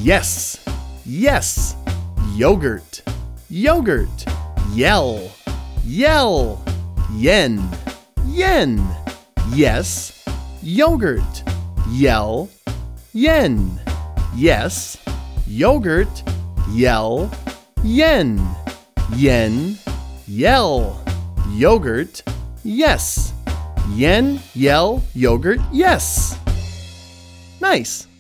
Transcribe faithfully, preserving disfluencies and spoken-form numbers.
Yes, yes. Yogurt, yogurt. Yell, yell. Yen, yen. Yes, yogurt. Yell, yen. Yes, yogurt. Yell, yen. Yen, yell. Yogurt, yes. Yen, yell, yogurt, yes. Nice.